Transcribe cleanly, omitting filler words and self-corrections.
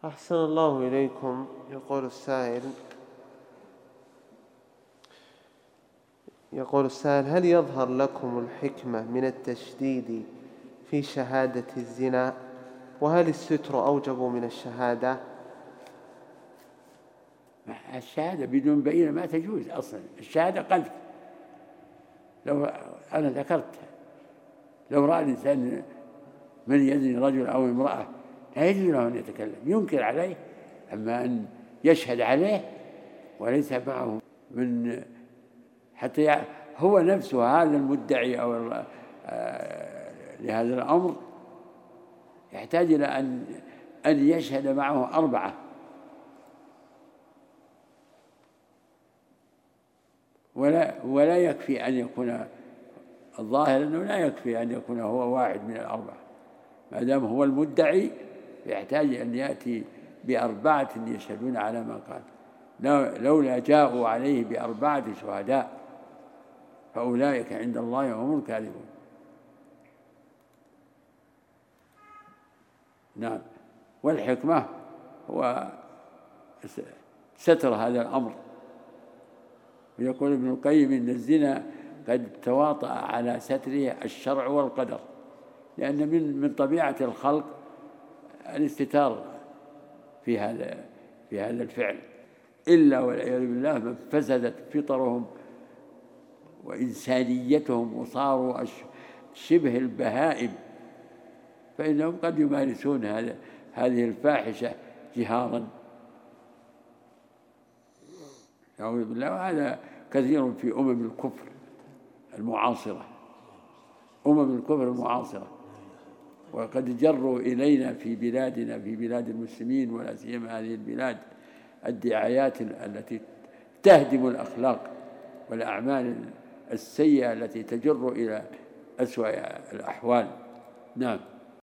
أحسن الله إليكم. يقول السائل: هل يظهر لكم الحكمة من التشديد في شهادة الزنا؟ وهل الستر أوجب من الشهادة؟ الشهادة بدون بينة ما تجوز أصلا. الشهادة قذف. لو أنا ذكرت لو رأى الإنسان من يزني رجل أو امرأة لا يجوز له أن يتكلم، ينكر عليه. أما أن يشهد عليه وليس معه من حتى هو نفسه هذا المدعي أو لهذا الأمر يحتاج إلى أن يشهد معه 4. ولا يكفي أن يكون الظاهر أنه لا يكفي أن يكون هو واحد من 4. ما دام هو المدعي يحتاج أن يأتي ب4 يشهدون على ما قال. لولا جاءوا عليه ب4 شهداء فأولئك عند الله هم الكاذبون. نعم. والحكمة هو ستر هذا الأمر. ويقول ابن القيم إن الزنا قد تواطأ على ستره الشرع والقدر، لأن من طبيعة الخلق الاستتار في هذا الفعل، إلا والعياذ بالله من فسدت فطرهم وإنسانيتهم وصاروا شبه البهائم، فإنهم قد يمارسون هذه الفاحشة جهارا، نعوذ بالله. وهذا كثير في الكفر المعاصرة، الكفر المعاصرة. وقد جروا إلينا في بلادنا، في بلاد المسلمين ولا سيما هذه البلاد، الدعايات التي تهدم الأخلاق والأعمال السيئة التي تجر إلى أسوأ الأحوال. نعم.